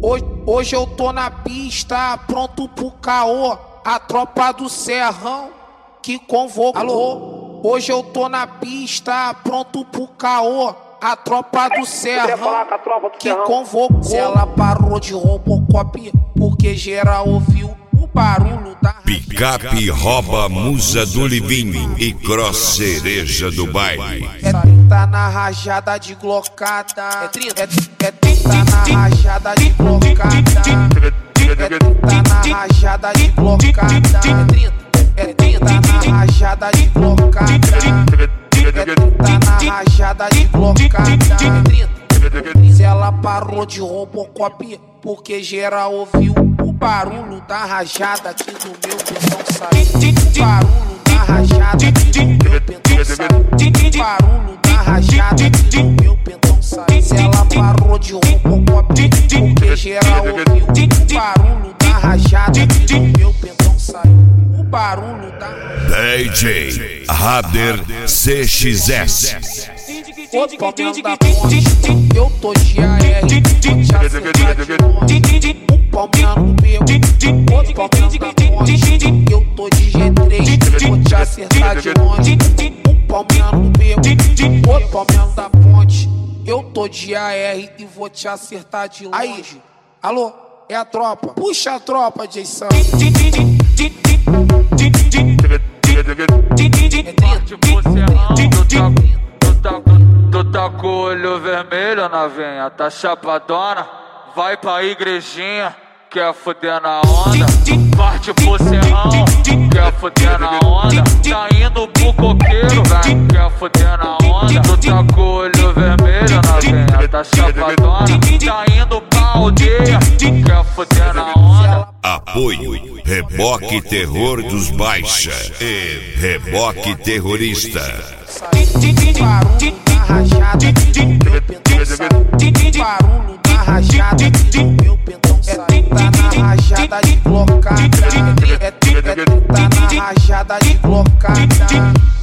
Hoje eu tô na pista, pronto pro caô. A tropa do Serrão que convocou. Alô? Hoje eu tô na pista, pronto pro caô. A tropa do Serrão que convocou. Se ela parou de Robocop, porque geral ouviu o barulho da Picape rouba musa do Livinho e cross cereja do baile. É 30 na rajada de glocada. É 30 na rajada de glocada. É 30 na rajada de glocada. É 30 na rajada de glocada. É 30 na rajada de glocada. Se ela parou de Robocop, porque geral ouviu o barulho da rajada aqui do meu pentão saiu. O barulho da rajada aqui do meu pentão saiu. O barulho da rajada aqui do meu pentão saiu. Se ela parou de Robocop, porque geral ouviu o barulho da rajada aqui do meu pentão saiu. O barulho da DJ Rader CXS. Eu tô de AR, vou te acertar de longe. Um palmeando no meu, outro palmeando na ponte. Eu tô de G3, vou te acertar de longe. Um palmeando no meu, outro palmeando na ponte. Eu tô de AR e vou te acertar de longe. Aí, alô, é a tropa. Puxa a tropa, Jason. Tu tá com o olho vermelho, novinha, tá chapadona. Vai pra igrejinha, quer fuder na onda. Parte pro serrão, quer fuder na onda. Tá indo pro coqueiro, velho, quer fuder na onda. Tu tá com o olho vermelho, novinha, tá chapadona. Tá indo pra aldeia, quer fuder na onda. Apoio Reboque Terror dos Baixa e Reboque Terrorista. Barulho da rajada aqui do meu pentão saiu. Barulho da rajada aqui do meu pentão saiu. É 30 na rajada de glocada. É 30 na rajada de glocada.